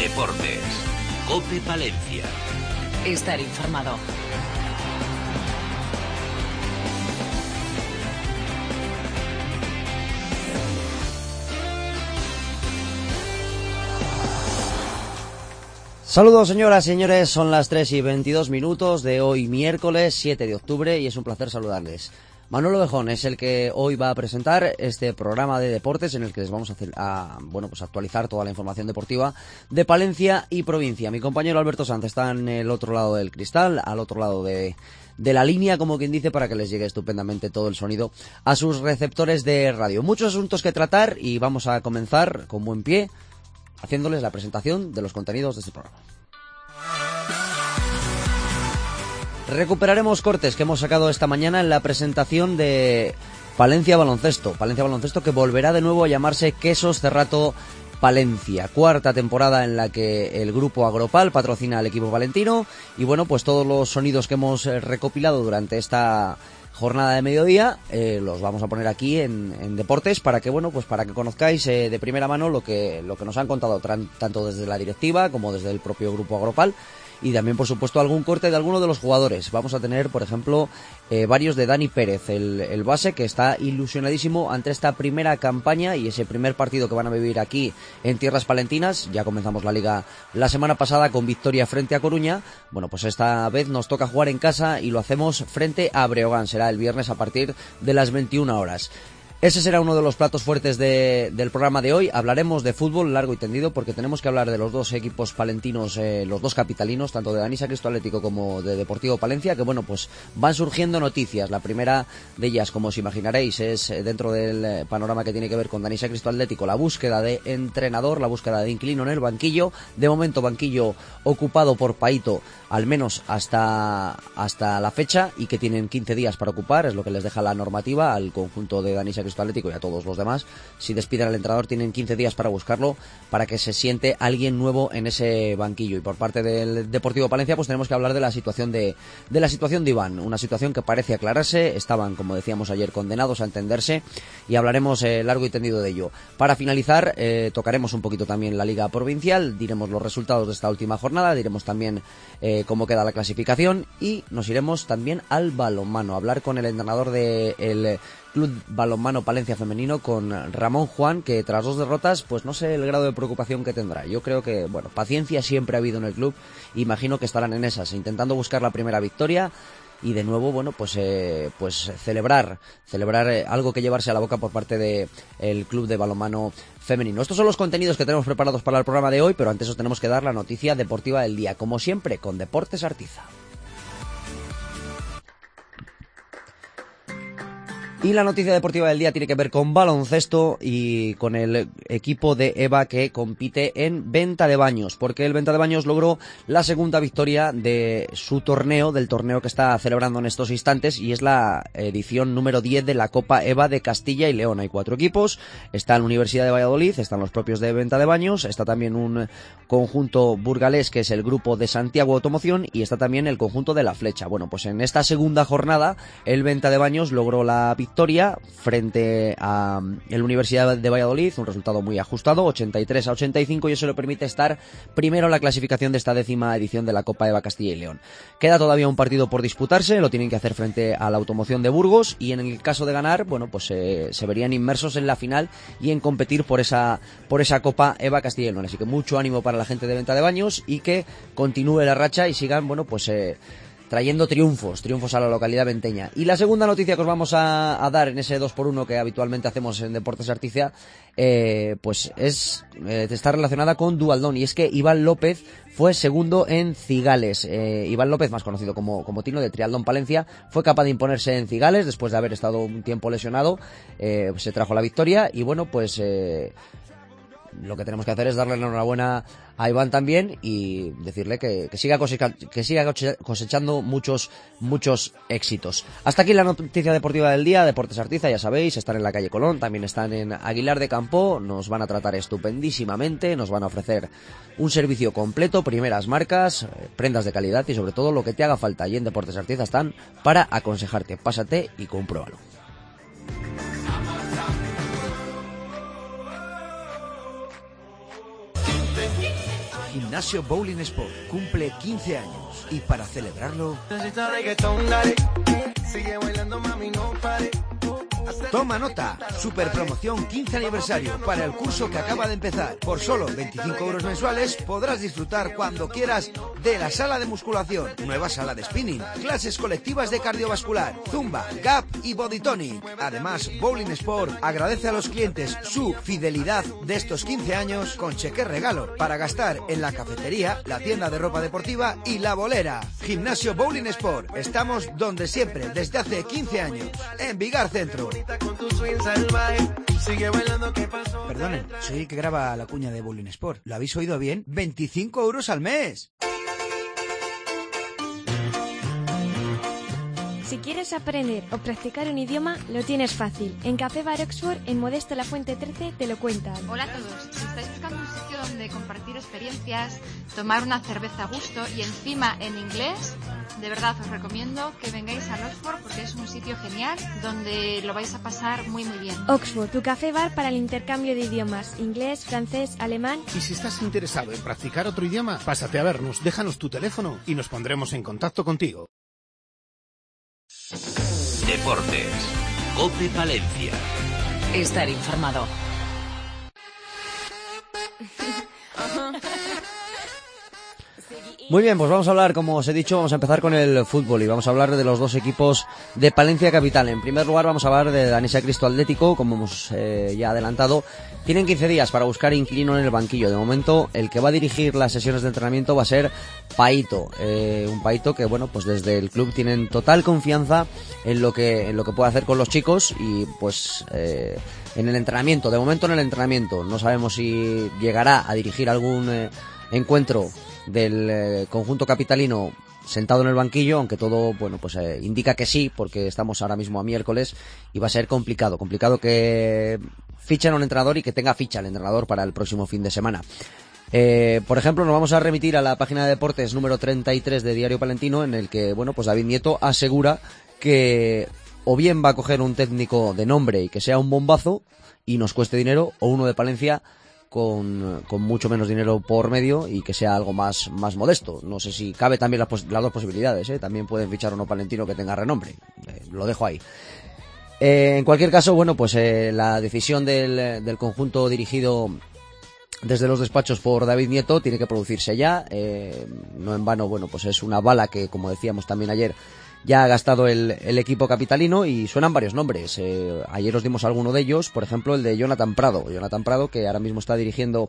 Deportes. COPE Palencia. Estar informado. Saludos señoras y señores, son las 3:22 de hoy miércoles 7 de octubre y es un placer saludarles. Manolo Bejón es el que hoy va a presentar este programa de deportes en el que les vamos a actualizar toda la información deportiva de Palencia y provincia. Mi compañero Alberto Sanz está en el otro lado del cristal, al otro lado de la línea, como quien dice, para que les llegue estupendamente todo el sonido a sus receptores de radio. Muchos asuntos que tratar y vamos a comenzar con buen pie haciéndoles la presentación de los contenidos de este programa. Recuperaremos cortes que hemos sacado esta mañana en la presentación de Palencia Baloncesto. Palencia Baloncesto que volverá de nuevo a llamarse Quesos Cerrato Palencia. Cuarta temporada en la que el grupo Agropal patrocina al equipo palentino. Y bueno, pues todos los sonidos que hemos recopilado durante esta jornada de mediodía los vamos a poner aquí en Deportes para que para que conozcáis de primera mano lo que nos han contado tanto desde la directiva como desde el propio grupo Agropal. Y también, por supuesto, algún corte de alguno de los jugadores. Vamos a tener, por ejemplo, varios de Dani Pérez, el base, que está ilusionadísimo ante esta primera campaña y ese primer partido que van a vivir aquí en tierras palentinas. Ya comenzamos la liga la semana pasada con victoria frente a Coruña. Bueno, pues esta vez nos toca jugar en casa y lo hacemos frente a Breogán. Será el viernes a partir de las 21 horas. Ese será uno de los platos fuertes del programa de hoy. Hablaremos de fútbol largo y tendido porque tenemos que hablar de los dos equipos palentinos, los dos capitalinos, tanto de Danisa Cristo Atlético como de Deportivo Palencia, que pues van surgiendo noticias. La primera de ellas, como os imaginaréis, es dentro del panorama que tiene que ver con Danisa Cristo Atlético, la búsqueda de entrenador, la búsqueda de inquilino en el banquillo. De momento, banquillo ocupado por Paito, al menos hasta la fecha, y que tienen 15 días para ocupar, es lo que les deja la normativa al conjunto de Danisa Cristo Atlético y a todos los demás. Si despiden al entrenador tienen 15 días para buscarlo, para que se siente alguien nuevo en ese banquillo. Y por parte del Deportivo Palencia pues tenemos que hablar de la situación de Iván, una situación que parece aclararse. Estaban, como decíamos ayer, condenados a entenderse y hablaremos largo y tendido de ello. Para finalizar tocaremos un poquito también la liga provincial, diremos los resultados de esta última jornada, diremos también cómo queda la clasificación y nos iremos también al balonmano, a hablar con el entrenador del Club Balonmano Palencia Femenino, con Ramón Juan, que tras 2 derrotas, pues no sé el grado de preocupación que tendrá. Yo creo que, paciencia siempre ha habido en el club. Imagino que estarán en esas, intentando buscar la primera victoria y de nuevo, pues celebrar algo que llevarse a la boca por parte del Club de Balonmano Femenino. Estos son los contenidos que tenemos preparados para el programa de hoy, pero antes os tenemos que dar la noticia deportiva del día, como siempre, con Deportes Artiza. Y la noticia deportiva del día tiene que ver con baloncesto y con el equipo de EVA que compite en Venta de Baños, porque el Venta de Baños logró la segunda victoria de su torneo, del torneo que está celebrando en estos instantes, y es la edición número 10 de la Copa EVA de Castilla y León. Hay 4 equipos, está la Universidad de Valladolid, están los propios de Venta de Baños, está también un conjunto burgalés que es el grupo de Santiago Automoción y está también el conjunto de La Flecha. Bueno, pues en esta segunda jornada el Venta de Baños logró la victoria frente a la Universidad de Valladolid, un resultado muy ajustado, 83-85, y eso le permite estar primero en la clasificación de esta 10ª edición de la Copa EVA Castilla y León. Queda todavía un partido por disputarse, lo tienen que hacer frente a la Automoción de Burgos, y en el caso de ganar, se verían inmersos en la final y en competir por esa Copa EVA Castilla y León. Así que mucho ánimo para la gente de Venta de Baños y que continúe la racha y sigan, trayendo triunfos a la localidad venteña. Y la segunda noticia que os vamos a dar en ese 2x1 que habitualmente hacemos en Deportes Artiza, está relacionada con Dualdón, y es que Iván López fue segundo en Cigales. Iván López, más conocido como Tino, de Trialdón Palencia, fue capaz de imponerse en Cigales después de haber estado un tiempo lesionado. Se trajo la victoria y lo que tenemos que hacer es darle la enhorabuena a Iván también y decirle que siga cosechando muchos éxitos. Hasta aquí la noticia deportiva del día. Deportes Artiza, ya sabéis, están en la calle Colón, también están en Aguilar de Campo, nos van a tratar estupendísimamente, nos van a ofrecer un servicio completo, primeras marcas, prendas de calidad y sobre todo lo que te haga falta. Y en Deportes Artiza están para aconsejarte. Pásate y compruébalo. Gimnasio Bowling Sport cumple 15 años y para celebrarlo... Toma nota, super promoción 15 aniversario para el curso que acaba de empezar. Por solo 25 euros mensuales podrás disfrutar cuando quieras de la sala de musculación, nueva sala de spinning, clases colectivas de cardiovascular, zumba, gap y body tonic. Además, Bowling Sport agradece a los clientes su fidelidad de estos 15 años con cheque regalo para gastar en la cafetería, la tienda de ropa deportiva y la bolera. Gimnasio Bowling Sport, estamos donde siempre desde hace 15 años, en Vigar Centro. Perdonen, soy el que graba la cuña de Bowling Sport. ¿Lo habéis oído bien? ¡25 euros al mes! Si quieres aprender o practicar un idioma, lo tienes fácil. En Café Bar Oxford, en Modesto La Fuente 13, te lo cuentan. Hola a todos. Si estáis buscando un sitio donde compartir experiencias, tomar una cerveza a gusto y encima en inglés, de verdad os recomiendo que vengáis al Oxford porque es un sitio genial donde lo vais a pasar muy muy bien. Oxford, tu café bar para el intercambio de idiomas, inglés, francés, alemán. Y si estás interesado en practicar otro idioma, pásate a vernos, déjanos tu teléfono y nos pondremos en contacto contigo. Deportes. COPE Palencia. Estar informado. Muy bien, pues vamos a hablar, como os he dicho, vamos a empezar con el fútbol y vamos a hablar de los dos equipos de Palencia Capital. En primer lugar vamos a hablar de Danisa Cristo Atlético, como hemos ya adelantado. Tienen 15 días para buscar inquilino en el banquillo. De momento, el que va a dirigir las sesiones de entrenamiento va a ser Paito. Un Paito que, bueno, pues desde el club tienen total confianza en lo que puede hacer con los chicos y, pues, en el entrenamiento. De momento en el entrenamiento. No sabemos si llegará a dirigir algún encuentro del conjunto capitalino sentado en el banquillo, aunque todo, bueno, pues indica que sí, porque estamos ahora mismo a miércoles y va a ser complicado que fichen a un entrenador y que tenga ficha el entrenador para el próximo fin de semana. Por ejemplo, nos vamos a remitir a la página de deportes número 33 de Diario Palentino, en el que, bueno, pues David Nieto asegura que o bien va a coger un técnico de nombre y que sea un bombazo y nos cueste dinero, o uno de Palencia con mucho menos dinero por medio y que sea algo más modesto. No sé si cabe también las dos posibilidades, también pueden fichar uno palentino que tenga renombre, lo dejo ahí. En cualquier caso, bueno, pues la decisión del conjunto dirigido desde los despachos por David Nieto tiene que producirse ya, no en vano, bueno, pues es una bala que, como decíamos también ayer, ya ha gastado el equipo capitalino y suenan varios nombres. Ayer os dimos alguno de ellos, por ejemplo el de Jonathan Prado, que ahora mismo está dirigiendo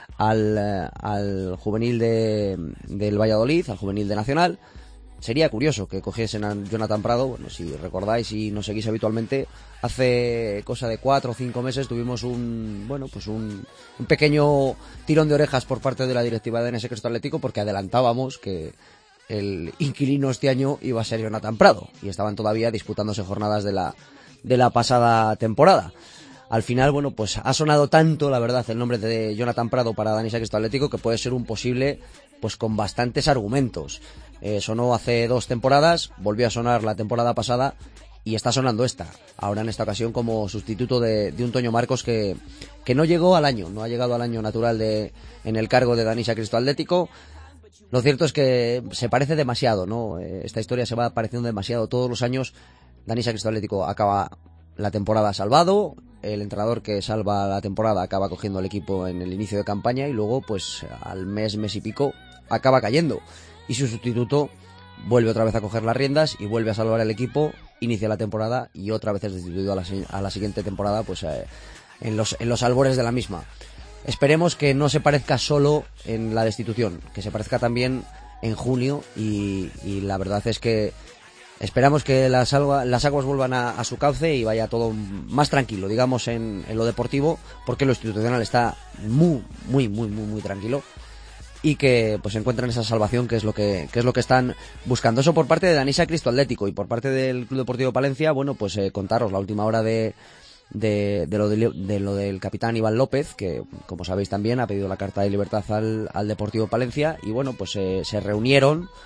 al juvenil del Valladolid, al juvenil de Nacional. Sería curioso que cogiesen a Jonathan Prado. Bueno, si recordáis y nos seguís habitualmente, hace cosa de 4 o 5 meses tuvimos un pequeño tirón de orejas por parte de la directiva de Danisa Cristo Atlético, porque adelantábamos que el inquilino este año iba a ser Jonathan Prado y estaban todavía disputándose jornadas de la pasada temporada. Al final, bueno, pues ha sonado tanto, la verdad, el nombre de Jonathan Prado para Danisa Cristo Atlético, que puede ser un posible, pues con bastantes argumentos. Sonó hace 2 temporadas, volvió a sonar la temporada pasada y está sonando esta. Ahora en esta ocasión como sustituto de un Toño Marcos que no llegó al año, no ha llegado al año natural en el cargo de Danisa Cristo Atlético. Lo cierto es que se parece demasiado, ¿no? Esta historia se va pareciendo demasiado. Todos los años Danisa Cristo Atlético acaba la temporada salvado, el entrenador que salva la temporada acaba cogiendo el equipo en el inicio de campaña y luego, pues al mes y pico, acaba cayendo. Y su sustituto vuelve otra vez a coger las riendas y vuelve a salvar el equipo, inicia la temporada y otra vez es destituido a la siguiente temporada, pues en los albores de la misma. Esperemos que no se parezca solo en la destitución, que se parezca también en junio y la verdad es que esperamos que las aguas vuelvan a su cauce y vaya todo más tranquilo, digamos, en lo deportivo, porque lo institucional está muy tranquilo y que pues encuentren esa salvación que es lo que están buscando. Eso por parte de Danisa Cristo Atlético y por parte del Club Deportivo Palencia, bueno, pues contaros la última hora de lo del capitán Iván López, que como sabéis también ha pedido la carta de libertad al Deportivo Palencia y bueno, pues se reunieron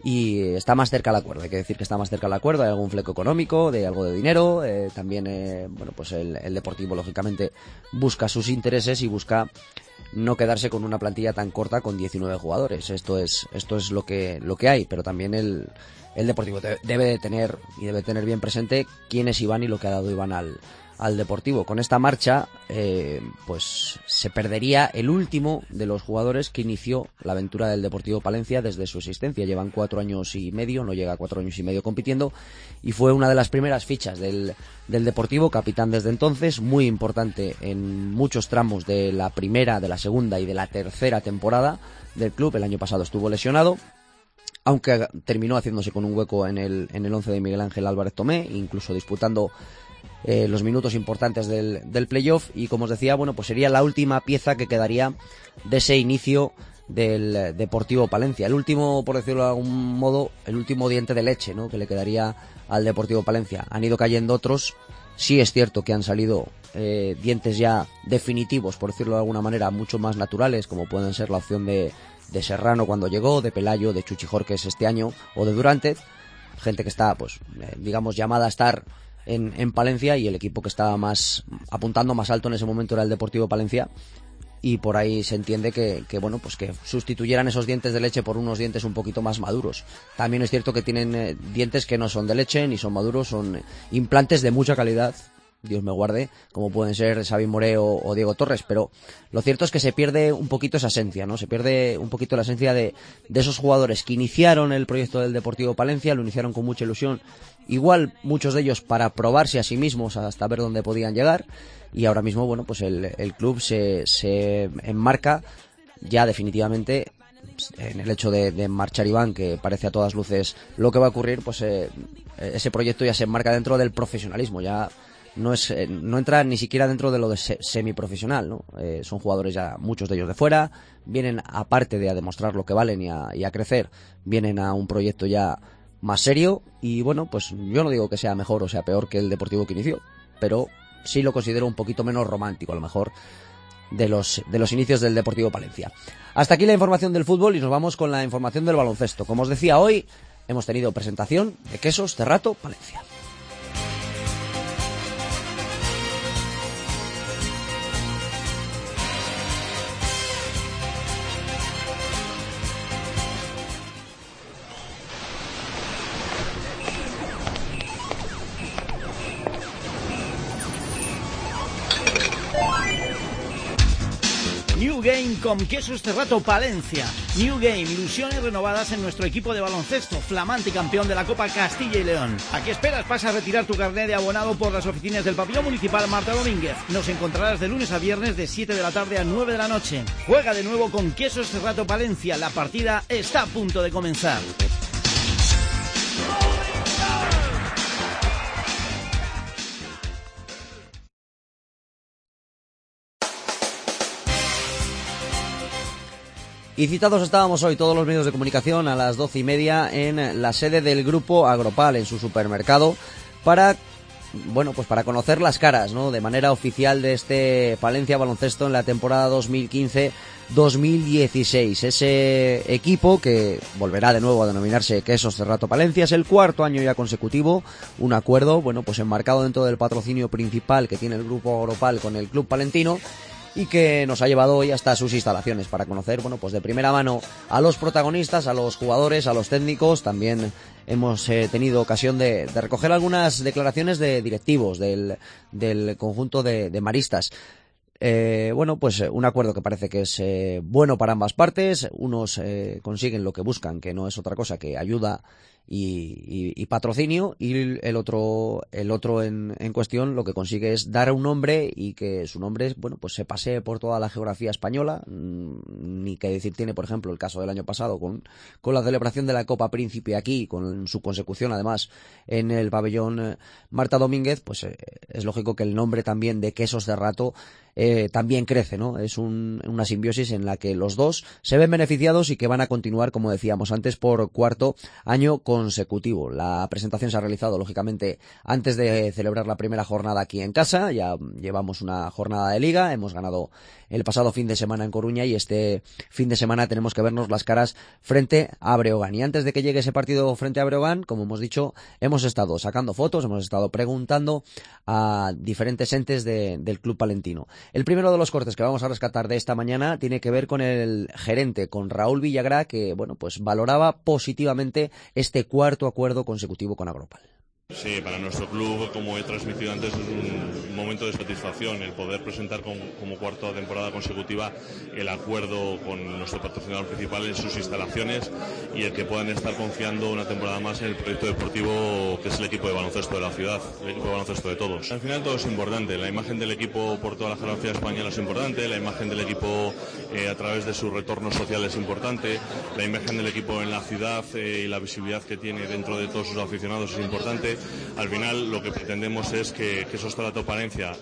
y está más cerca al acuerdo. Hay que decir que está más cerca al acuerdo, hay algún fleco económico, de algo de dinero, también bueno, pues el Deportivo lógicamente busca sus intereses y busca no quedarse con una plantilla tan corta con 19 jugadores. Esto es lo que hay, pero también el Deportivo debe de tener bien presente quiénes iban y lo que ha dado Iván al Deportivo. Con esta marcha pues se perdería el último de los jugadores que inició la aventura del Deportivo Palencia desde su existencia. Llevan 4 años y medio, no llega a 4 años y medio compitiendo, y fue una de las primeras fichas del Deportivo, capitán desde entonces, muy importante en muchos tramos de la primera, de la segunda y de la tercera temporada del club. El año pasado estuvo lesionado, aunque terminó haciéndose con un hueco en el 11 de Miguel Ángel Álvarez Tomé, incluso disputando los minutos importantes del playoff. Y como os decía, bueno, pues sería la última pieza que quedaría de ese inicio del Deportivo Palencia, el último, por decirlo de algún modo, el último diente de leche, ¿no?, que le quedaría al Deportivo Palencia. Han ido cayendo otros, sí es cierto que han salido dientes ya definitivos, por decirlo de alguna manera, mucho más naturales, como pueden ser la opción de Serrano cuando llegó, de Pelayo, de Chuchi Jorques este año, o de Durante, gente que está, pues, digamos, llamada a estar en Palencia, y el equipo que estaba más apuntando más alto en ese momento era el Deportivo Palencia, y por ahí se entiende que bueno, pues que sustituyeran esos dientes de leche por unos dientes un poquito más maduros. También es cierto que tienen dientes que no son de leche ni son maduros, son implantes de mucha calidad, Dios me guarde, como pueden ser Xavi Moré o Diego Torres, pero lo cierto es que se pierde un poquito esa esencia, ¿no? Se pierde un poquito la esencia de esos jugadores que iniciaron el proyecto del Deportivo Palencia, lo iniciaron con mucha ilusión, igual muchos de ellos para probarse a sí mismos hasta ver dónde podían llegar, y ahora mismo, bueno, pues el club se enmarca ya definitivamente en el hecho de marchar Iván, que parece a todas luces lo que va a ocurrir. Pues ese proyecto ya se enmarca dentro del profesionalismo, ya no entra ni siquiera dentro de lo de semiprofesional, ¿no? Son jugadores ya, muchos de ellos de fuera, vienen, aparte de a demostrar lo que valen y a crecer, vienen a un proyecto ya más serio, y bueno, pues yo no digo que sea mejor o sea peor que el Deportivo que inició, pero sí lo considero un poquito menos romántico a lo mejor de los inicios del Deportivo Palencia. Hasta aquí la información del fútbol, y nos vamos con la información del baloncesto. Como os decía, hoy hemos tenido presentación de Quesos Cerrato Palencia. New Game con Quesos Cerrato Palencia. New Game, ilusiones renovadas en nuestro equipo de baloncesto, flamante campeón de la Copa Castilla y León. ¿A qué esperas? Pasa a retirar tu carnet de abonado por las oficinas del Pabellón Municipal Marta Domínguez. Nos encontrarás de lunes a viernes de 7 de la tarde a 9 de la noche. Juega de nuevo con Quesos Cerrato Palencia. La partida está a punto de comenzar. Y citados estábamos hoy todos los medios de comunicación a las 12:30 en la sede del Grupo Agropal, en su supermercado, para conocer las caras, ¿no?, de manera oficial de este Palencia Baloncesto en la temporada 2015-2016. Ese equipo que volverá de nuevo a denominarse Quesos Cerrato Palencia, es el 4º año ya consecutivo, un acuerdo, bueno, pues enmarcado dentro del patrocinio principal que tiene el Grupo Agropal con el Club Palentino, y que nos ha llevado hoy hasta sus instalaciones para conocer, bueno, pues de primera mano a los protagonistas, a los jugadores, a los técnicos. También hemos tenido ocasión de recoger algunas declaraciones de directivos del conjunto de maristas. Pues un acuerdo que parece que es bueno para ambas partes. Unos consiguen lo que buscan, que no es otra cosa que ayuda y patrocinio, y el otro en cuestión lo que consigue es dar un nombre, y que su nombre, bueno, pues se pasee por toda la geografía española. Ni que decir tiene, por ejemplo, el caso del año pasado con la celebración de la Copa Príncipe aquí, con su consecución además en el pabellón Marta Domínguez. Pues es lógico que el nombre también de Quesos Cerrato también crece, ¿no? Es una simbiosis en la que los dos se ven beneficiados y que van a continuar, como decíamos antes, por 4º año consecutivo. La presentación se ha realizado, lógicamente, antes de celebrar la primera jornada aquí en casa. Ya llevamos una jornada de liga, hemos ganado el pasado fin de semana en Coruña y este fin de semana tenemos que vernos las caras frente a Breogán. Y antes de que llegue ese partido frente a Breogán, como hemos dicho, hemos estado sacando fotos, hemos estado preguntando a diferentes entes del club palentino. El primero de los cortes que vamos a rescatar de esta mañana tiene que ver con el gerente, con Raúl Villagrá, que bueno, pues valoraba positivamente este cuarto acuerdo consecutivo con Agropal. Sí, para nuestro club, como he transmitido antes, es un momento de satisfacción el poder presentar como cuarta temporada consecutiva el acuerdo con nuestro patrocinador principal en sus instalaciones y el que puedan estar confiando una temporada más en el proyecto deportivo que es el equipo de baloncesto de la ciudad, el equipo de baloncesto de todos. Al final todo es importante, la imagen del equipo por toda la geografía española es importante, la imagen del equipo a través de su retorno social es importante, la imagen del equipo en la ciudad y la visibilidad que tiene dentro de todos sus aficionados es importante. Al final lo que pretendemos es que Sostrato Palencia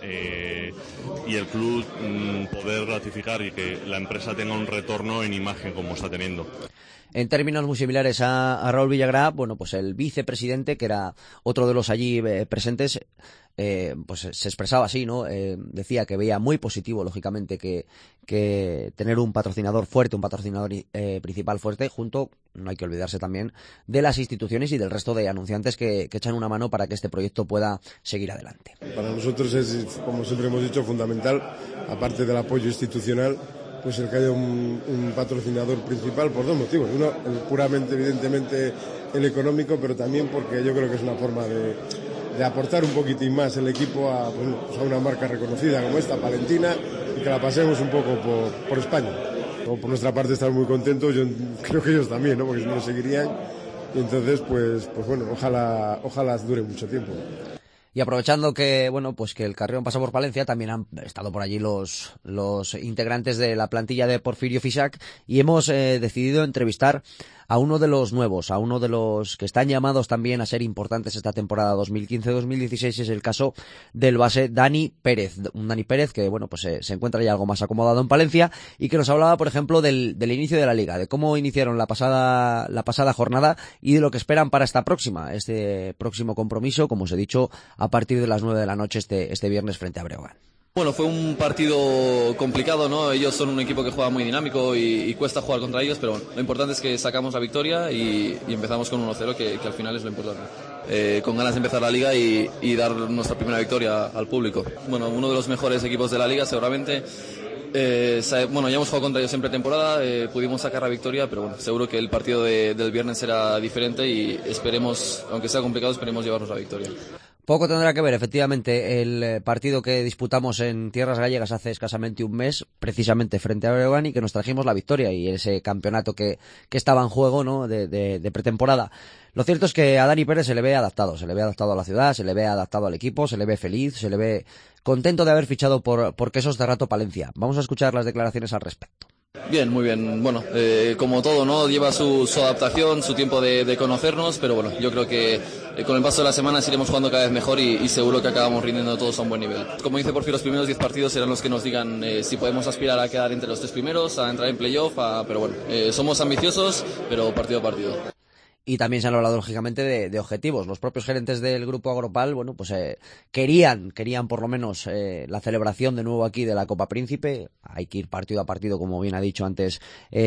y el club poder ratificar y que la empresa tenga un retorno en imagen como está teniendo. En términos muy similares a Raúl Villagrá, bueno, pues el vicepresidente, que era otro de los allí presentes, pues se expresaba así, ¿no? Decía que veía muy positivo, lógicamente, que tener un patrocinador fuerte, un patrocinador principal fuerte, junto, no hay que olvidarse también, de las instituciones y del resto de anunciantes que echan una mano para que este proyecto pueda seguir adelante. Para nosotros es, como siempre hemos dicho, fundamental, aparte del apoyo institucional, pues el que haya un patrocinador principal por dos motivos. Uno, puramente, evidentemente, el económico, pero también porque yo creo que es una forma de aportar un poquitín más el equipo a una marca reconocida como esta, Palentina, y que la pasemos un poco por España. Por nuestra parte estamos muy contentos, yo creo que ellos también, ¿no? Porque si no seguirían, y entonces pues bueno, ojalá dure mucho tiempo. Y aprovechando que, bueno, pues que el Carrión pasa por Palencia, también han estado por allí los integrantes de la plantilla de Porfirio Fisac y hemos decidido entrevistar a uno de los nuevos, a uno de los que están llamados también a ser importantes esta temporada 2015-2016, es el caso del base Dani Pérez. Un Dani Pérez que, bueno, pues se encuentra ya algo más acomodado en Palencia y que nos hablaba, por ejemplo, del inicio de la liga, de cómo iniciaron la pasada jornada y de lo que esperan para este próximo compromiso, como os he dicho, a partir de las 9 de la noche este viernes frente a Breogán. Bueno, fue un partido complicado, ¿no? Ellos son un equipo que juega muy dinámico y cuesta jugar contra ellos, pero bueno, lo importante es que sacamos la victoria y empezamos con 1-0, que al final es lo importante. Con ganas de empezar la liga y dar nuestra primera victoria al público. Bueno, uno de los mejores equipos de la liga seguramente. Bueno, ya hemos jugado contra ellos en pretemporada, pudimos sacar la victoria, pero bueno, seguro que el partido del viernes será diferente y esperemos, aunque sea complicado, esperemos llevarnos la victoria. Poco tendrá que ver, efectivamente, el partido que disputamos en tierras gallegas hace escasamente un mes, precisamente frente a Breogán, y que nos trajimos la victoria y ese campeonato que estaba en juego, ¿no? de pretemporada. Lo cierto es que a Dani Pérez se le ve adaptado a la ciudad, se le ve adaptado al equipo, se le ve feliz, se le ve contento de haber fichado por Quesos Cerrato Palencia. Vamos a escuchar las declaraciones al respecto. Bien, muy bien. Bueno, como todo, ¿no? Lleva su adaptación, su tiempo de conocernos, pero bueno, yo creo que con el paso de las semanas iremos jugando cada vez mejor y seguro que acabamos rindiendo todos a un buen nivel. Como dice Porfi, los primeros 10 partidos serán los que nos digan si podemos aspirar a quedar entre los 3 primeros, a entrar en playoff, pero bueno, somos ambiciosos, pero partido a partido. Y también se han hablado, lógicamente, de objetivos. Los propios gerentes del grupo Agropal, bueno, pues querían por lo menos la celebración de nuevo aquí de la Copa Príncipe. Hay que ir partido a partido, como bien ha dicho antes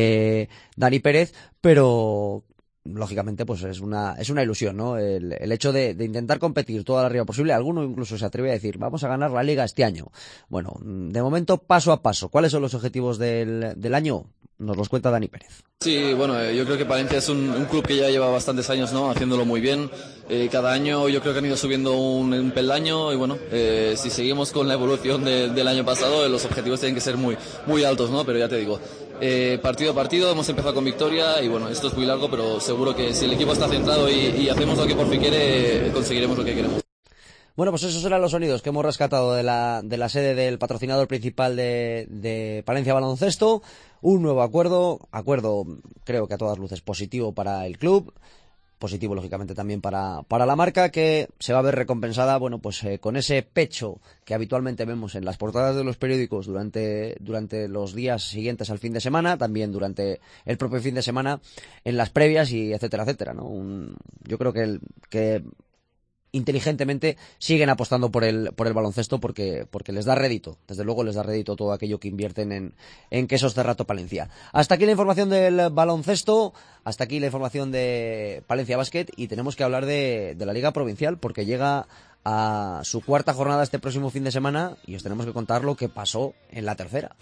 Dani Pérez, pero lógicamente pues es una ilusión, ¿no? El hecho de intentar competir toda la arriba posible. Alguno incluso se atreve a decir, vamos a ganar la Liga este año. Bueno, de momento, paso a paso. ¿Cuáles son los objetivos del año? Nos los cuenta Dani Pérez. Sí, bueno, yo creo que Palencia es un club que ya lleva bastantes años, ¿no? Haciéndolo muy bien. Cada año yo creo que han ido subiendo un peldaño y bueno, si seguimos con la evolución del año pasado, los objetivos tienen que ser muy, muy altos, ¿no? Pero ya te digo, partido a partido hemos empezado con victoria y bueno, esto es muy largo, pero seguro que si el equipo está centrado y hacemos lo que Porfi quiere, conseguiremos lo que queremos. Bueno, pues esos eran los sonidos que hemos rescatado de la sede del patrocinador principal de Palencia Baloncesto. Un nuevo acuerdo creo que a todas luces positivo para el club. positivo lógicamente también para la marca, que se va a ver recompensada, bueno, pues con ese pecho que habitualmente vemos en las portadas de los periódicos durante los días siguientes al fin de semana, también durante el propio fin de semana, en las previas y etcétera, etcétera, ¿no? Yo creo que inteligentemente siguen apostando por el baloncesto porque les da rédito, desde luego les da rédito todo aquello que invierten en Quesos Cerrato Palencia. Hasta aquí la información del baloncesto, hasta aquí la información de Palencia Basket, y tenemos que hablar de la Liga Provincial porque llega a su cuarta jornada este próximo fin de semana y os tenemos que contar lo que pasó en la tercera.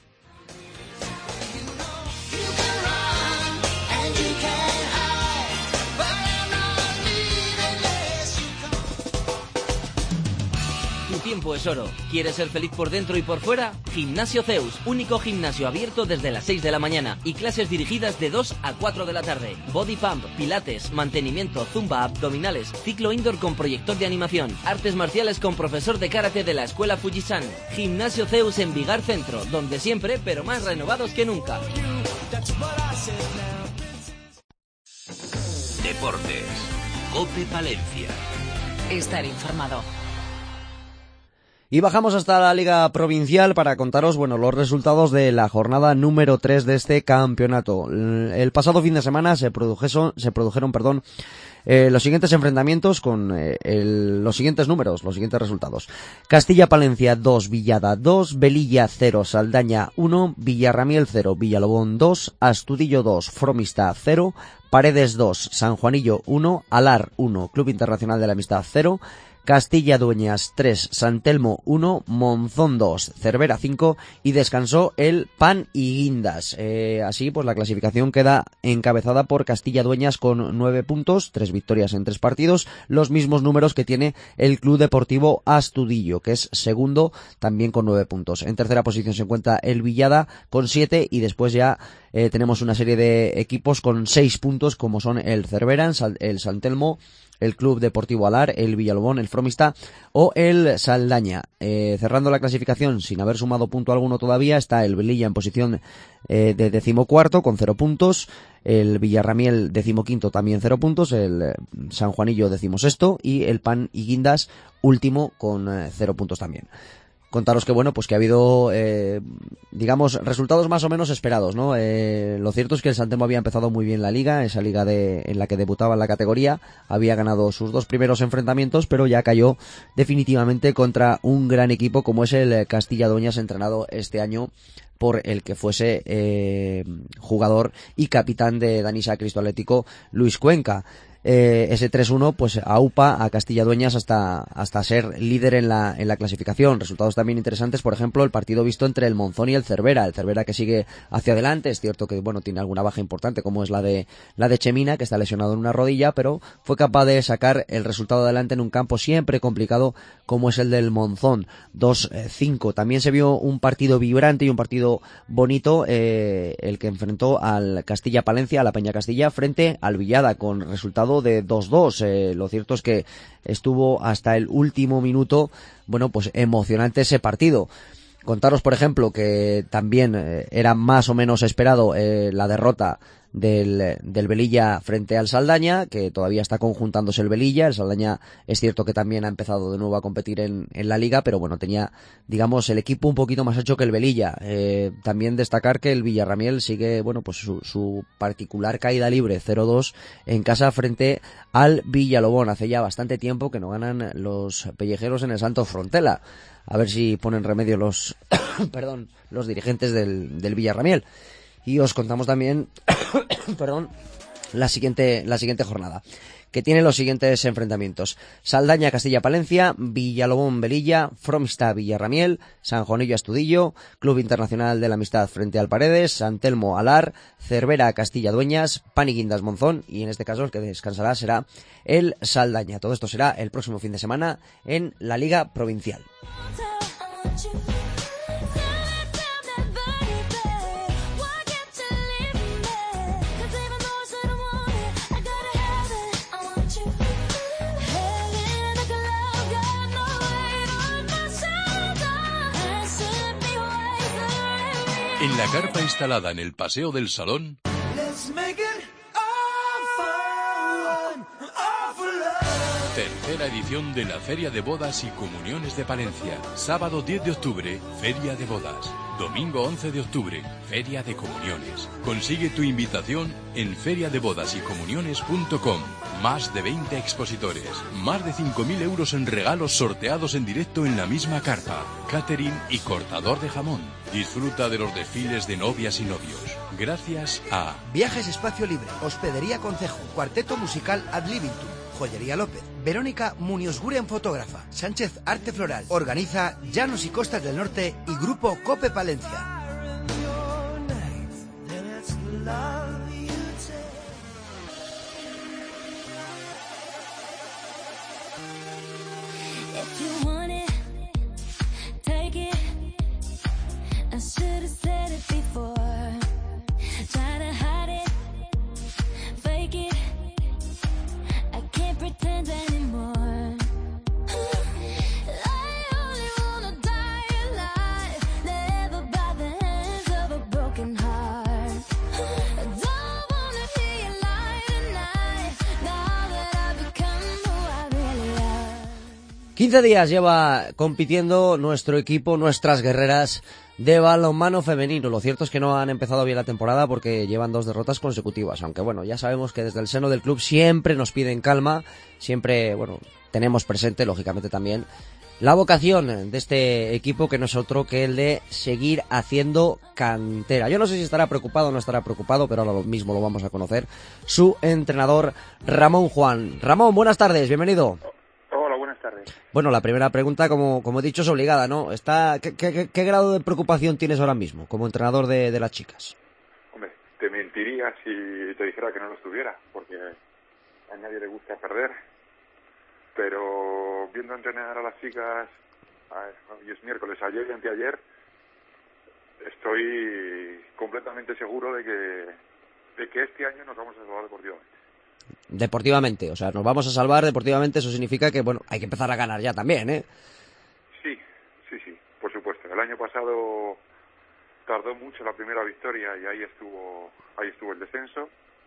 Tu tiempo es oro. ¿Quieres ser feliz por dentro y por fuera? Gimnasio Zeus, único gimnasio abierto desde las 6 de la mañana y clases dirigidas de 2 a 4 de la tarde. Body pump, pilates, mantenimiento, zumba, abdominales, ciclo indoor con proyector de animación, artes marciales con profesor de karate de la escuela Fujisan. Gimnasio Zeus en Vigar Centro, donde siempre, pero más renovados que nunca. Deportes. COPE Palencia. Estar informado. Y bajamos hasta la Liga Provincial para contaros, bueno, los resultados de la jornada número 3 de este campeonato. El pasado fin de semana se produjeron, los siguientes enfrentamientos con los siguientes números, los siguientes resultados. Castilla-Palencia 2, Villada 2, Velilla 0, Saldaña 1, Villarramiel 0, Villalobón 2, Astudillo 2, Fromista 0, Paredes 2, San Juanillo 1, Alar 1, Club Internacional de la Amistad 0, Castilla-Dueñas 3, San Telmo 1, Monzón 2, Cervera 5 y descansó el Pan y Guindas. Así pues la clasificación queda encabezada por Castilla-Dueñas con 9 puntos, 3 victorias en 3 partidos, los mismos números que tiene el Club Deportivo Astudillo, que es segundo también con 9 puntos. En tercera posición se encuentra el Villada con 7 y después ya tenemos una serie de equipos con 6 puntos como son el Cervera, el San Telmo, el Club Deportivo Alar, el Villalobón, el Fromista o el Saldaña. Cerrando la clasificación sin haber sumado punto alguno todavía está el Velilla en posición de 14º con 0 puntos, el Villarramiel 15º también 0 puntos, el San Juanillo 16º y el Pan y Guindas último con 0 puntos también. Contaros que bueno, pues que ha habido, digamos, resultados más o menos esperados, ¿no? Lo cierto es que el San Telmo había empezado muy bien la liga, esa liga en la que debutaba en la categoría, había ganado sus 2 primeros enfrentamientos, pero ya cayó definitivamente contra un gran equipo como es el Castilla-Dueñas, entrenado este año por el que fuese jugador y capitán de Danisa Cristo Atlético, Luis Cuenca. Ese 3-1 pues aupa a Castilla-Dueñas hasta ser líder en la clasificación. Resultados también interesantes, por ejemplo, el partido visto entre el Monzón y el Cervera que sigue hacia adelante. Es cierto que bueno, tiene alguna baja importante como es la de Chemina, que está lesionado en una rodilla, pero fue capaz de sacar el resultado adelante en un campo siempre complicado como es el del Monzón. 2-5. También se vio un partido vibrante y un partido bonito, el que enfrentó al Castilla-Palencia, a la Peña Castilla, frente al Villada, con resultado de 2-2. Lo cierto es que estuvo hasta el último minuto, bueno, pues emocionante ese partido. Contaros, por ejemplo, que también era más o menos esperado la derrota del Velilla frente al Saldaña, que todavía está conjuntándose el Velilla. El Saldaña es cierto que también ha empezado de nuevo a competir en la liga, pero bueno, tenía, digamos, el equipo un poquito más hecho que el Velilla. También destacar que el Villarramiel sigue, bueno, pues su particular caída libre, 0-2 en casa frente al Villalobón. Hace ya bastante tiempo que no ganan los pellejeros en el Santos Frontela. A ver si ponen remedio los los dirigentes del Villarramiel. Y os contamos también la siguiente jornada, que tiene los siguientes enfrentamientos: Saldaña Castilla-Palencia, Villalobón Velilla, Fromista Villarramiel, San Juanillo Astudillo, Club Internacional de la Amistad frente al Paredes, San Telmo Alar, Cervera Castilla-Dueñas, Pan y Guindas Monzón, y en este caso el que descansará será el Saldaña. Todo esto será el próximo fin de semana en la Liga Provincial. En la carpa instalada en el Paseo del Salón, Tercera edición de la Feria de Bodas y Comuniones de Palencia. Sábado 10 de octubre, Feria de Bodas. Domingo 11 de octubre, Feria de Comuniones. Consigue tu invitación en feriadebodasycomuniones.com. Más de 20 expositores. Más de 5.000 euros en regalos sorteados en directo en la misma carpa. Catering y cortador de jamón. Disfruta de los desfiles de novias y novios. Gracias a Viajes Espacio Libre, Hospedería Concejo, Cuarteto Musical Ad Libitum, Joyería López, Verónica Muñozguren, fotógrafa, Sánchez Arte Floral. Organiza Llanos y Costas del Norte y Grupo Cope Palencia. ...15 días lleva compitiendo nuestro equipo, nuestras guerreras de balonmano femenino. Lo cierto es que no han empezado bien la temporada porque llevan 2 derrotas consecutivas. Aunque bueno, ya sabemos que desde el seno del club siempre nos piden calma. Siempre, bueno, tenemos presente, lógicamente también, la vocación de este equipo, que no es otro que el de seguir haciendo cantera. Yo no sé si estará preocupado o no estará preocupado, pero ahora mismo lo vamos a conocer. Su entrenador, Ramón Juan. Ramón, buenas tardes, bienvenido. Hola, buenas tardes. Bueno, la primera pregunta, como he dicho, es obligada, ¿no? ¿Qué grado de preocupación tienes ahora mismo como entrenador de las chicas? Hombre, te mentiría si te dijera que no lo estuviera, porque a nadie le gusta perder. Pero viendo entrenar a las chicas, hoy es miércoles, ayer y anteayer, estoy completamente seguro de que este año nos vamos a salvar deportivamente. Deportivamente, o sea, nos vamos a salvar deportivamente, eso significa que, bueno, hay que empezar a ganar ya también, ¿eh? Sí, por supuesto. El año pasado tardó mucho la primera victoria y ahí estuvo el descenso.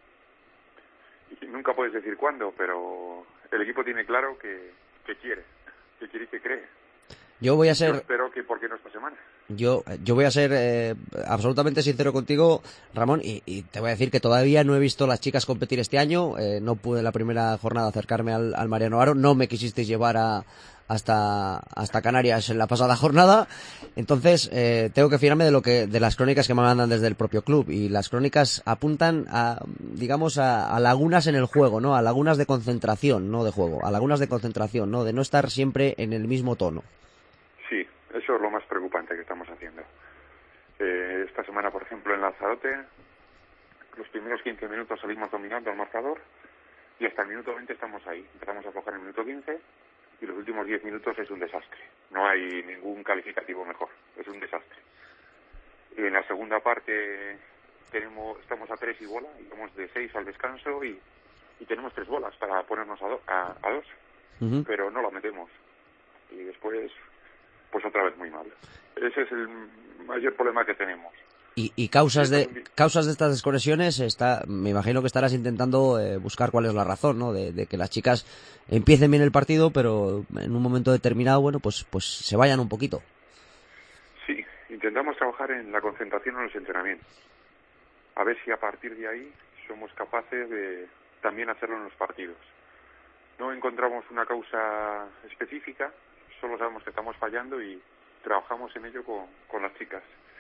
Y nunca puedes decir cuándo, pero el equipo tiene claro que quiere y que cree. Yo espero que porque no esta semana. Yo voy a ser absolutamente sincero contigo, Ramón, y te voy a decir que todavía no he visto a las chicas competir este año. No pude en la primera jornada acercarme al Mariano Aro, no me quisisteis llevar hasta Canarias en la pasada jornada. Entonces tengo que fiarme de las crónicas que me mandan desde el propio club, y las crónicas apuntan a lagunas en el juego, ¿no? A lagunas de concentración, no de juego, a lagunas de concentración, ¿no? De no estar siempre en el mismo tono. Sí, eso es lo más preocupante que estamos haciendo. Esta semana, por ejemplo, en Lanzarote, los primeros 15 minutos salimos dominando el marcador y hasta el minuto 20 estamos ahí. Empezamos a aflojar en el minuto 15 y los últimos 10 minutos es un desastre. No hay ningún calificativo mejor, es un desastre. En la segunda parte estamos a 3 y bola, y vamos de 6 al descanso y tenemos 3 bolas para ponernos a 2, pero no la metemos. Y después, pues otra vez muy mal. Ese es el mayor problema que tenemos. Y causas de estas desconexiones, me imagino que estarás intentando buscar cuál es la razón, ¿no? De que las chicas empiecen bien el partido, pero en un momento determinado, bueno, pues se vayan un poquito. Sí, intentamos trabajar en la concentración en los entrenamientos. A ver si a partir de ahí somos capaces de también hacerlo en los partidos. No encontramos una causa específica, solo sabemos que estamos fallando y trabajamos en ello con las chicas.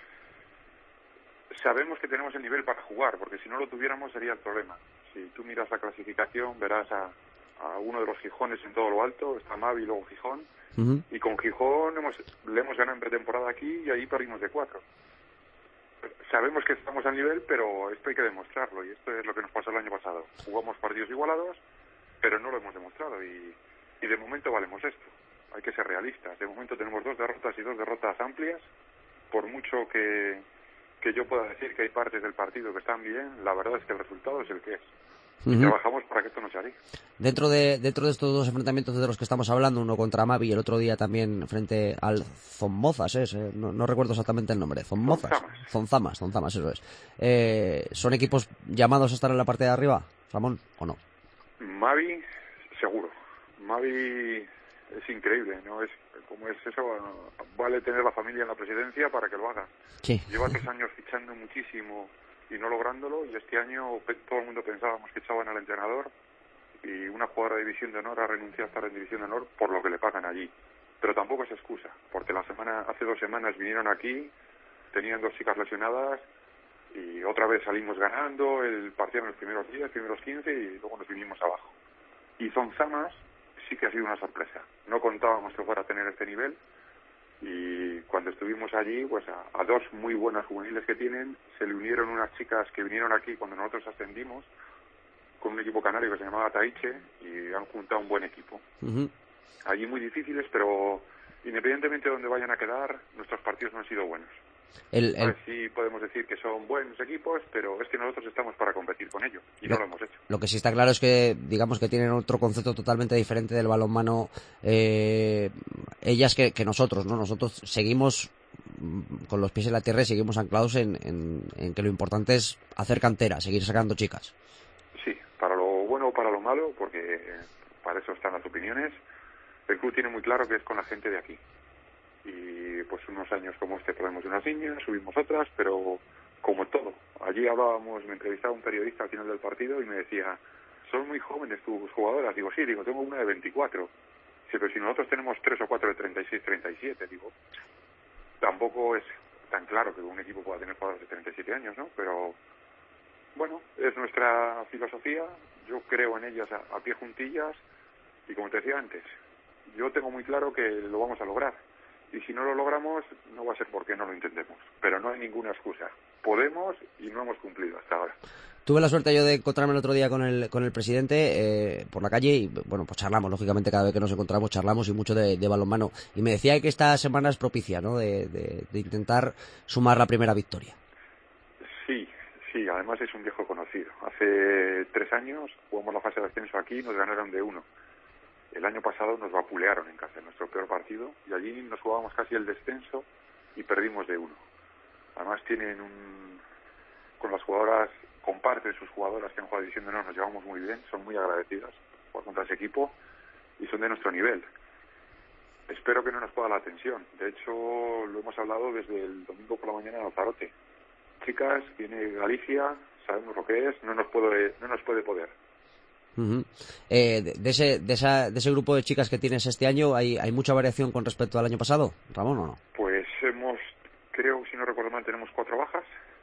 Sabemos que tenemos el nivel para jugar, porque si no lo tuviéramos sería el problema. Si tú miras la clasificación, verás a uno de los Gijones en todo lo alto, está Mavi y luego Gijón, y con Gijón le hemos ganado en pretemporada aquí y ahí perdimos de 4. Sabemos que estamos al nivel, pero esto hay que demostrarlo, y esto es lo que nos pasó el año pasado. Jugamos partidos igualados, pero no lo hemos demostrado, y de momento valemos esto. Hay que ser realistas. De momento tenemos 2 derrotas y 2 derrotas amplias. Por mucho que yo pueda decir que hay partes del partido que están bien, la verdad es que el resultado es el que es. Y trabajamos para que esto no sea así. Dentro de estos 2 enfrentamientos de los que estamos hablando, uno contra Mavi y el otro día también frente al Zonmozas, no recuerdo exactamente el nombre. Zonzamas, eso es. ¿Son equipos llamados a estar en la parte de arriba, Ramón, o no? Mavi, seguro. Mavi es increíble, ¿no? Es como es eso, vale tener la familia en la presidencia para que lo haga. Sí. Lleva 3 años fichando muchísimo y no lográndolo, y este año todo el mundo pensábamos que echaban al entrenador, y una jugadora de División de Honor ha renunciado a estar en División de Honor por lo que le pagan allí. Pero tampoco es excusa, porque hace 2 semanas vinieron aquí, tenían 2 chicas lesionadas, y otra vez salimos ganando el partido en los primeros 10, primeros 15, y luego nos vinimos abajo. Y Zonzamas sí que ha sido una sorpresa. No contábamos que fuera a tener este nivel, y cuando estuvimos allí, pues a 2 muy buenas juveniles que tienen, se le unieron unas chicas que vinieron aquí cuando nosotros ascendimos, con un equipo canario que se llamaba Taiche, y han juntado un buen equipo. Allí muy difíciles, pero independientemente de dónde vayan a quedar, nuestros partidos no han sido buenos. A ver si podemos decir que son buenos equipos, pero es que nosotros estamos para competir con ellos, y no lo hemos hecho. Lo que sí está claro es que, digamos que tienen otro concepto totalmente diferente del balonmano, ellas que nosotros, ¿no? Nosotros seguimos con los pies en la tierra y seguimos anclados en que lo importante es hacer cantera, seguir sacando chicas. Sí, para lo bueno o para lo malo, porque para eso están las opiniones. El club tiene muy claro que es con la gente de aquí. Y pues unos años como este podemos unas niñas, subimos otras, pero como todo. Allí me entrevistaba un periodista al final del partido y me decía, son muy jóvenes tus jugadoras. Digo, sí, tengo una de 24. Sí, pero si nosotros tenemos 3 o 4 de 36, 37, digo, tampoco es tan claro que un equipo pueda tener jugadores de 37 años, ¿no? Pero bueno, es nuestra filosofía, yo creo en ellas a pie juntillas, y como te decía antes, yo tengo muy claro que lo vamos a lograr. Y si no lo logramos, no va a ser porque no lo intentemos. Pero no hay ninguna excusa. Podemos y no hemos cumplido hasta ahora. Tuve la suerte yo de encontrarme el otro día con el presidente por la calle y, bueno, pues charlamos, lógicamente cada vez que nos encontramos charlamos y mucho de balonmano. Y me decía que esta semana es propicia, ¿no?, de intentar sumar la primera victoria. Sí, además es un viejo conocido. Hace 3 años jugamos la fase de ascenso aquí y nos ganaron de 1. El año pasado nos vapulearon en casa, en nuestro peor partido, y allí nos jugábamos casi el descenso y perdimos de 1. Además tienen con las jugadoras, con parte de sus jugadoras que han jugado División de Honor, nos llevamos muy bien, son muy agradecidas por contra ese equipo y son de nuestro nivel. Espero que no nos pueda la atención. De hecho, lo hemos hablado desde el domingo por la mañana en Alzarote. Chicas, viene Galicia, sabemos lo que es, no nos puede poder. De ese grupo de chicas que tienes este año, ¿hay mucha variación con respecto al año pasado, Ramón, o no? Pues creo, si no recuerdo mal, tenemos 4 bajas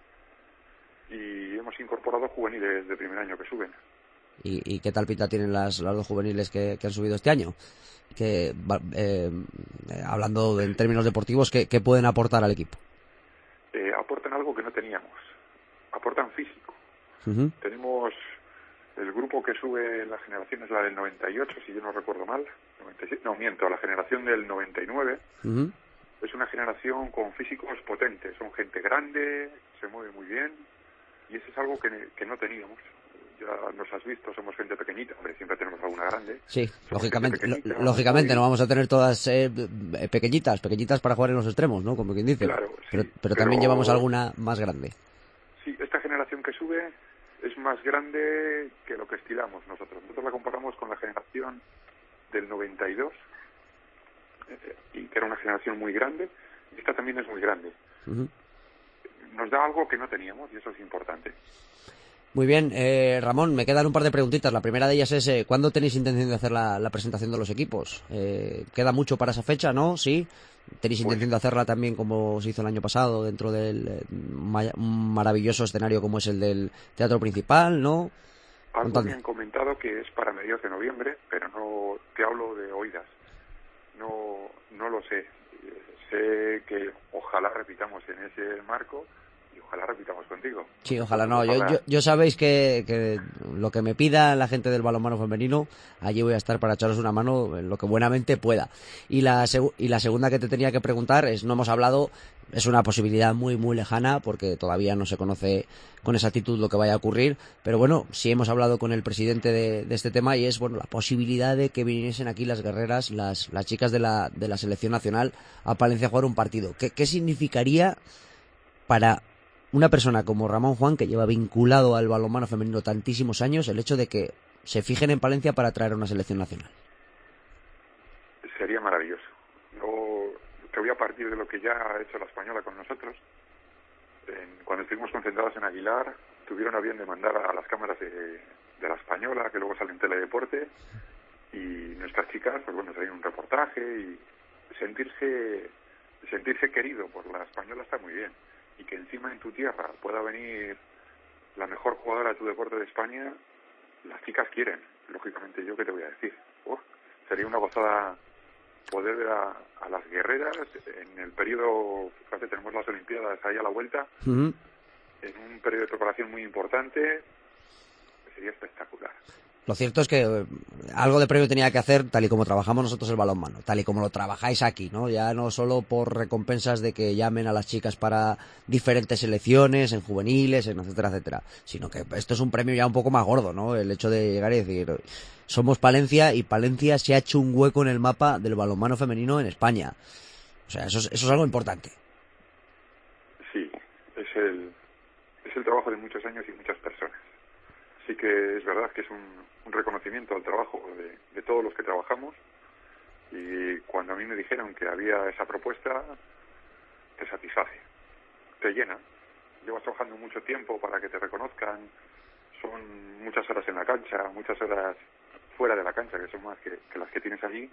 y hemos incorporado juveniles de primer año que suben. ¿Y qué tal pinta tienen las 2 juveniles que han subido este año? Hablando en términos deportivos, ¿qué pueden aportar al equipo? Aportan algo que no teníamos, aportan físico. Tenemos el grupo que sube, la generación es la del 98, si yo no recuerdo mal. 97, no, miento, la generación del 99. Es una generación con físicos potentes, son gente grande, se mueve muy bien, y eso es algo que no teníamos. Ya nos has visto, somos gente pequeñita, hombre, siempre tenemos alguna grande. Sí, lógicamente no vamos a tener todas pequeñitas para jugar en los extremos, ¿no? Como quien dice. Claro, pero también llevamos alguna más grande. Sí, esta generación que sube es más grande que lo que estilamos nosotros. Nosotros la comparamos con la generación del 92, y que era una generación muy grande, y esta también es muy grande. Nos da algo que no teníamos, y eso es importante. Muy bien, Ramón, me quedan un par de preguntitas. La primera de ellas es, ¿cuándo tenéis intención de hacer la presentación de los equipos? ¿Queda mucho para esa fecha, no? ¿Sí? ¿Tenéis intención de hacerla también como se hizo el año pasado, dentro del maravilloso escenario como es el del Teatro Principal, no? Algo me han comentado que es para mediados de noviembre, pero no te hablo de oídas. No lo sé. Sé que ojalá repitamos en ese marco, y ojalá repitamos contigo. Sí, ojalá no. Yo sabéis que lo que me pida la gente del balonmano femenino, allí voy a estar para echaros una mano en lo que buenamente pueda. Y la segunda que te tenía que preguntar es, no hemos hablado, es una posibilidad muy muy lejana porque todavía no se conoce con exactitud lo que vaya a ocurrir, pero bueno, sí hemos hablado con el presidente de este tema, y es la posibilidad de que viniesen aquí las guerreras, las chicas de la selección nacional a Palencia a jugar un partido. ¿Qué significaría para una persona como Ramón Juan, que lleva vinculado al balonmano femenino tantísimos años, el hecho de que se fijen en Palencia para traer a una selección nacional? Sería maravilloso. Yo te voy a partir de lo que ya ha hecho la Española con nosotros. Cuando estuvimos concentrados en Aguilar, tuvieron a bien de mandar a las cámaras de la Española, que luego salen en Teledeporte, y nuestras chicas, pues bueno, salieron un reportaje y sentirse querido por la Española está muy bien. Y que encima en tu tierra pueda venir la mejor jugadora de tu deporte de España, las chicas quieren, lógicamente. Yo qué te voy a decir, sería una gozada poder ver a las guerreras en el periodo, fíjate, tenemos las Olimpiadas ahí a la vuelta, en un periodo de preparación muy importante, sería espectacular. Lo cierto es que algo de previo tenía que hacer, tal y como trabajamos nosotros el balonmano, tal y como lo trabajáis aquí, ¿no? Ya no solo por recompensas de que llamen a las chicas para diferentes selecciones, en juveniles, en etcétera, etcétera, sino que esto es un premio ya un poco más gordo, ¿no? El hecho de llegar y decir, somos Palencia, y Palencia se ha hecho un hueco en el mapa del balonmano femenino en España. O sea, eso es algo importante. Sí, es el trabajo de muchos años y muchas personas. Sí que es verdad que es un reconocimiento al trabajo de todos los que trabajamos, y cuando a mí me dijeron que había esa propuesta, te satisface, te llena. Llevas trabajando mucho tiempo para que te reconozcan, son muchas horas en la cancha, muchas horas fuera de la cancha, que son más que las que tienes allí,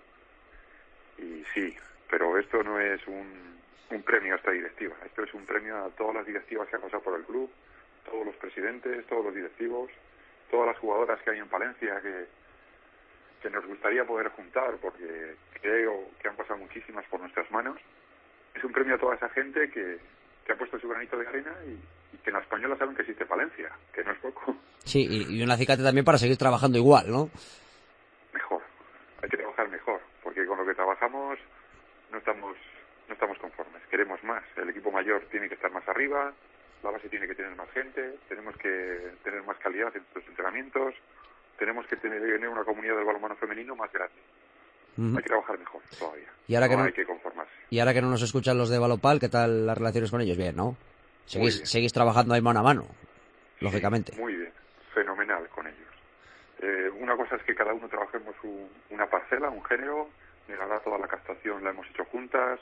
y sí, pero esto no es un premio a esta directiva, esto es un premio a todas las directivas que han pasado por el club, todos los presidentes, todos los directivos, todas las jugadoras que hay en Palencia que nos gustaría poder juntar, porque creo que han pasado muchísimas por nuestras manos. Es un premio a toda esa gente que ha puesto su granito de arena y que en la Española saben que existe Palencia, que no es poco. Sí, y un acicate también para seguir trabajando igual, ¿no? Mejor, hay que trabajar mejor, porque con lo que trabajamos no estamos conformes, queremos más. El equipo mayor tiene que estar más arriba, la base tiene que tener más gente, tenemos que tener más calidad en nuestros entrenamientos, tenemos que tener una comunidad del balonmano femenino más grande. Hay que trabajar mejor todavía. Y ahora hay que conformarse. Y ahora que no nos escuchan los de Balopal, ¿qué tal las relaciones con ellos? Bien, ¿no? Seguís trabajando ahí mano a mano, lógicamente. Sí, muy bien, fenomenal con ellos. Una cosa es que cada uno trabajemos una parcela, un género, y ahora toda la captación la hemos hecho juntos,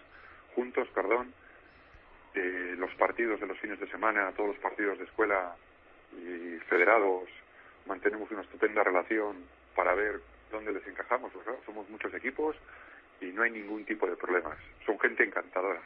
los partidos de los fines de semana, todos los partidos de escuela y federados, mantenemos una estupenda relación para ver dónde les encajamos, ¿verdad? Somos muchos equipos y no hay ningún tipo de problemas. Son gente encantadora.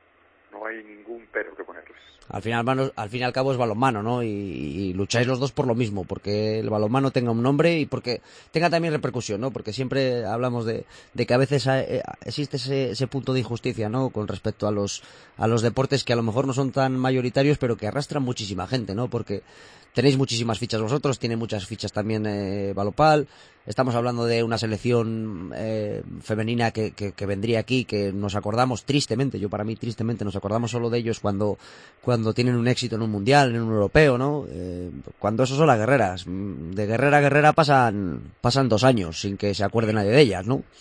No hay ningún pero que ponerles. Al fin y al cabo es balonmano, ¿no? Y lucháis los dos por lo mismo, porque el balonmano tenga un nombre y porque tenga también repercusión, ¿no? Porque siempre hablamos de que a veces existe ese punto de injusticia, ¿no? Con respecto a los deportes que a lo mejor no son tan mayoritarios, pero que arrastran muchísima gente, ¿no? Porque tenéis muchísimas fichas vosotros, tiene muchas fichas también Balopal. Estamos hablando de una selección femenina que vendría aquí, que nos acordamos tristemente, tristemente nos acordamos solo de ellos cuando tienen un éxito en un mundial, en un europeo, ¿no? Cuando esos son las guerreras. De guerrera a guerrera pasan 2 años sin que se acuerde nadie de ellas, ¿no?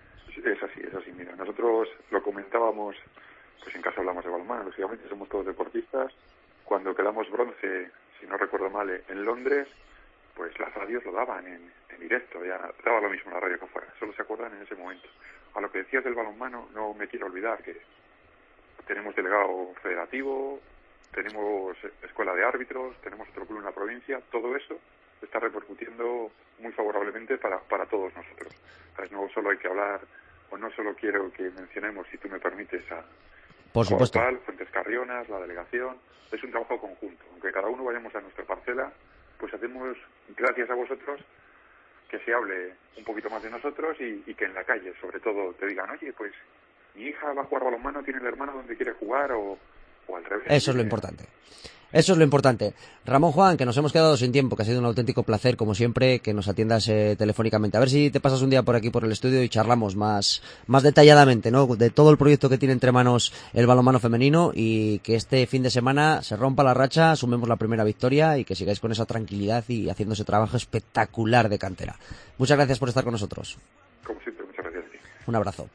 Es así. Mira, nosotros lo comentábamos, pues en casa hablamos de balonmano, lógicamente somos todos deportistas. Cuando quedamos bronce, si no recuerdo mal, en Londres, pues las radios lo daban en directo, ya daba lo mismo la radio que fuera, solo se acuerdan en ese momento. A lo que decías del balonmano, no me quiero olvidar que tenemos delegado federativo, tenemos escuela de árbitros, tenemos otro club en la provincia, todo eso está repercutiendo muy favorablemente para todos nosotros. Entonces no solo hay que hablar, o no solo quiero que mencionemos, si tú me permites, por supuesto, Fuentes Carrionas, la delegación. Es un trabajo conjunto, aunque cada uno vayamos a nuestra parcela, pues hacemos, gracias a vosotros, que se hable un poquito más de nosotros y que en la calle, sobre todo, te digan, oye, pues mi hija va a jugar balonmano, tiene el hermano donde quiere jugar, o al revés. Eso es lo importante. Eso es lo importante. Ramón Juan, que nos hemos quedado sin tiempo, que ha sido un auténtico placer, como siempre, que nos atiendas telefónicamente. A ver si te pasas un día por aquí, por el estudio, y charlamos más detalladamente, ¿no? De todo el proyecto que tiene entre manos el balonmano femenino, y que este fin de semana se rompa la racha, sumemos la primera victoria y que sigáis con esa tranquilidad y haciendo ese trabajo espectacular de cantera. Muchas gracias por estar con nosotros. Como siempre, muchas gracias a ti. Un abrazo.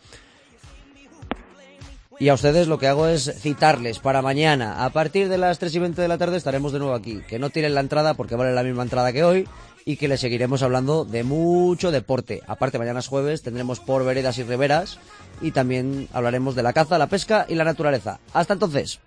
Y a ustedes lo que hago es citarles para mañana. A partir de las 3:20 de la tarde estaremos de nuevo aquí. Que no tiren la entrada porque vale la misma entrada que hoy. y que le seguiremos hablando de mucho deporte. Aparte, mañana es jueves, tendremos por veredas y riberas y también hablaremos de la caza, la pesca y la naturaleza. Hasta entonces.